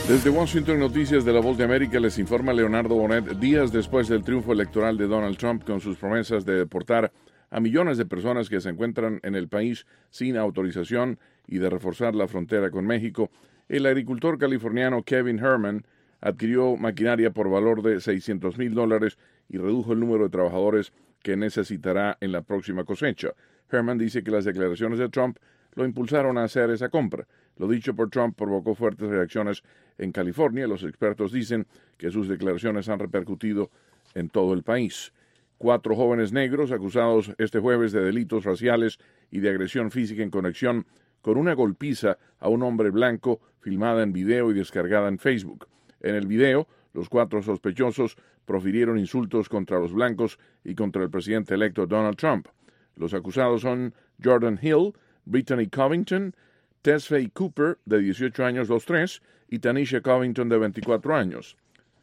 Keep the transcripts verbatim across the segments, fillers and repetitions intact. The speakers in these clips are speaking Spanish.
Desde Washington, Noticias de la Voz de América, les informa Leonardo Bonet. Días después del triunfo electoral de Donald Trump con sus promesas de deportar a millones de personas que se encuentran en el país sin autorización y de reforzar la frontera con México, el agricultor californiano Kevin Herman adquirió maquinaria por valor de seiscientos mil dólares y redujo el número de trabajadores que necesitará en la próxima cosecha. Herman dice que las declaraciones de Trump lo impulsaron a hacer esa compra. Lo dicho por Trump provocó fuertes reacciones en California. Los expertos dicen que sus declaraciones han repercutido en todo el país. Cuatro jóvenes negros acusados este jueves de delitos raciales y de agresión física en conexión con una golpiza a un hombre blanco filmada en video y descargada en Facebook. En el video, los cuatro sospechosos profirieron insultos contra los blancos y contra el presidente electo Donald Trump. Los acusados son Jordan Hill, Brittany Covington, Tesfaye Cooper, de dieciocho años los tres, y Tanisha Covington, de veinticuatro años.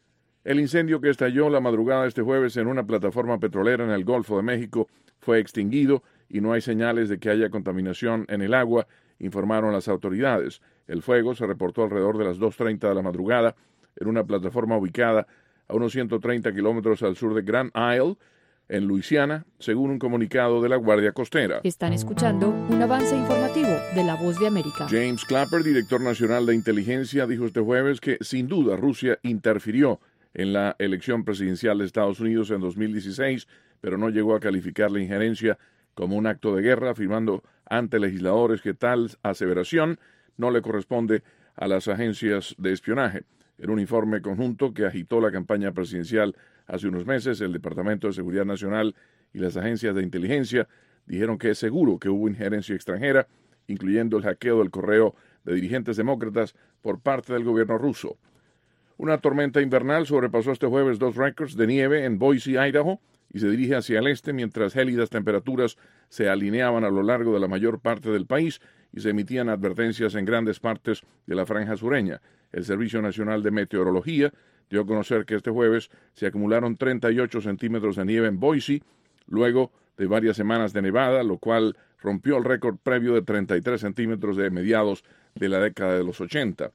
El incendio que estalló la madrugada de este jueves en una plataforma petrolera en el Golfo de México fue extinguido y no hay señales de que haya contaminación en el agua, informaron las autoridades. El fuego se reportó alrededor de las dos treinta de la madrugada en una plataforma ubicada a unos ciento treinta kilómetros al sur de Grand Isle, en Luisiana, según un comunicado de la Guardia Costera. Están escuchando un avance informativo de La Voz de América. James Clapper, director nacional de inteligencia, dijo este jueves que sin duda Rusia interfirió en la elección presidencial de Estados Unidos en dos mil dieciséis, pero no llegó a calificar la injerencia como un acto de guerra, afirmando ante legisladores que tal aseveración no le corresponde a las agencias de espionaje. En un informe conjunto que agitó la campaña presidencial hace unos meses, el Departamento de Seguridad Nacional y las agencias de inteligencia dijeron que es seguro que hubo injerencia extranjera, incluyendo el hackeo del correo de dirigentes demócratas por parte del gobierno ruso. Una tormenta invernal sobrepasó este jueves dos récords de nieve en Boise, Idaho, y se dirige hacia el este mientras gélidas temperaturas se alineaban a lo largo de la mayor parte del país y se emitían advertencias en grandes partes de la franja sureña. El Servicio Nacional de Meteorología dio a conocer que este jueves se acumularon treinta y ocho centímetros de nieve en Boise, luego de varias semanas de nevada, lo cual rompió el récord previo de treinta y tres centímetros de mediados de la década de los ochenta.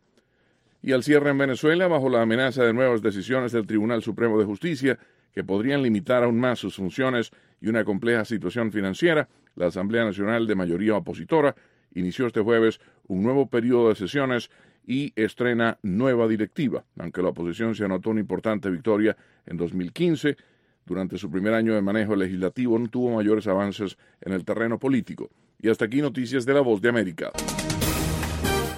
Y al cierre en Venezuela, bajo la amenaza de nuevas decisiones del Tribunal Supremo de Justicia que podrían limitar aún más sus funciones y una compleja situación financiera, la Asamblea Nacional de mayoría opositora inició este jueves un nuevo periodo de sesiones y estrena nueva directiva. Aunque la oposición se anotó una importante victoria en dos mil quince, durante su primer año de manejo legislativo no tuvo mayores avances en el terreno político. Y hasta aquí Noticias de la Voz de América.